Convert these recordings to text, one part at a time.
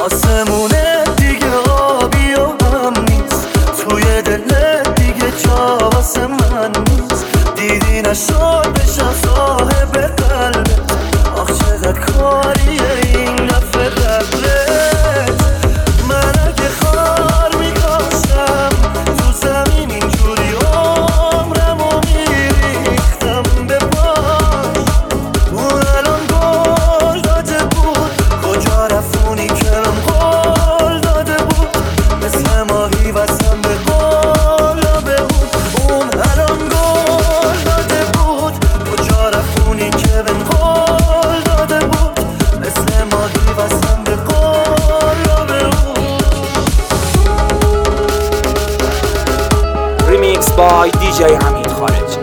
آسمونه دیگه آبی و هم نیست، توی دلت دیگه جا واسه من نیست. دیدی نشد بشم صاحب قلبت، آخ چقدر کاریه این دفعه قبلت. من اگه خار میکاشم تو زمین اینجوری عمرمو میریختم به پاش. اون الان گل داده بود، کجا رفونی که من قول داده بود، مثل ماهی واسم به قلابه بود. اون الان گل داده بود، کجا رفونی که من قول داده بود، مثل ماهی واسم به قلابه بود. ریمیکس بای دیجی حمید خارجی.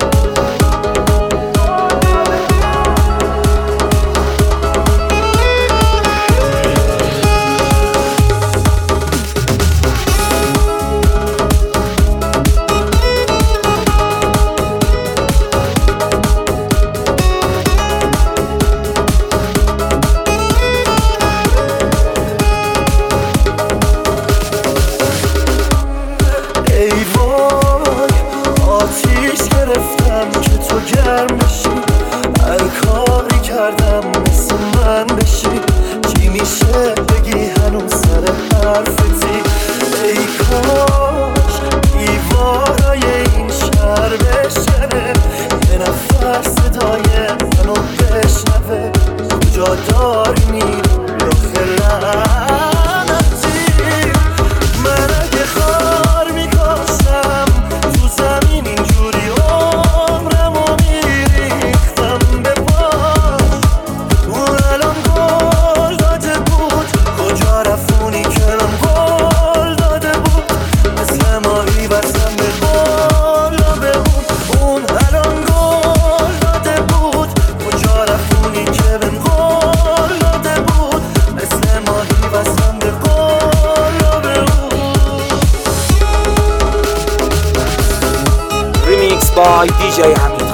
ای وای آتیش گرفتم که تو گرم بشی، هر کاری کردم مثل من بشی. چی میشه بگی هنوز سر حرفتی؟ ای کاش دیوارای این شهر بشنه، یه نفر صدای منو بشنوه. کجا داری میری آخه لعنتی؟ من اگه خار میکاشم تو زمین اینجوری عمرمو میریختم به پاش. اون الان گل داده بود، کجا رفونی که من قول داده بود، مثل ماهی واسم به قلابه بود. اون الان گل داده بود، کجا رفونی که من قول داده بود، مثل ماهی واسم به قلابه بود. ریمیکس بای دیجی حمید